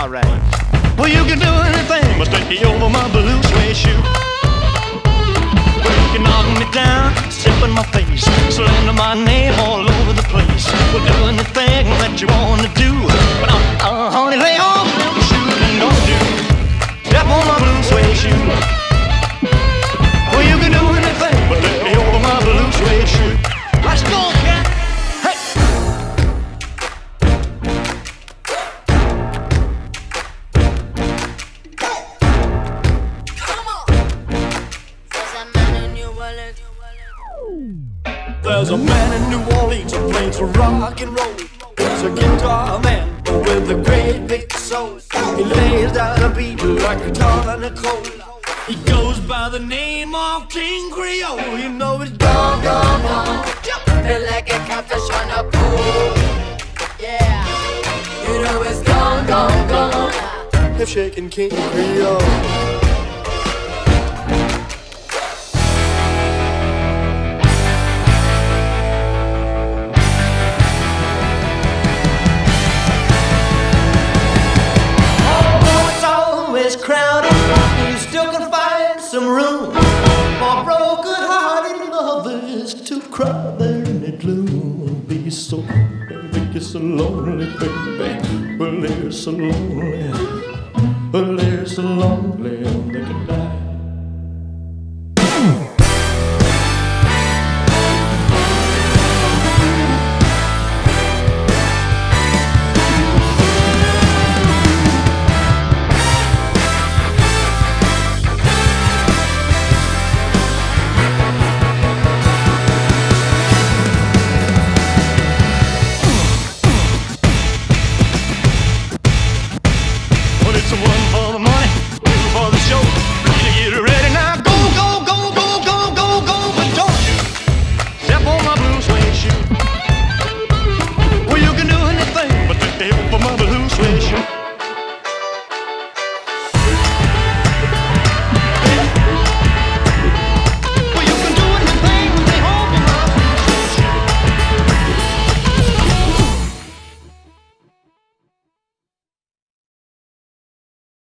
Alright. Well, you can do anything but take me over my blue suede shoe. Well, you can knock me down, step in my face, slander my name all over the place. Well, do anything that you wanna do, but honey, lay off them shoes and don't do. Step on my blue suede shoe. Well, you can do anything but take me over my blue suede shoe. Let's go, cat. Hey. There's a man in New Orleans who plays rock and roll. He's a guitar man with a great big soul. He lays down a beat like a ton of coal. He goes by the name of King Creole. You know it's gone, gone, gone. Feel like a catfish on a pool. Yeah. You know it's gone, gone, gone. If shaking King Creole. Crowded, you still can find some room for broken-hearted lovers to cry there in the gloom. Be so, baby, you're so lonely, baby. Well, they're so lonely. Well, they're so lonely, they can die.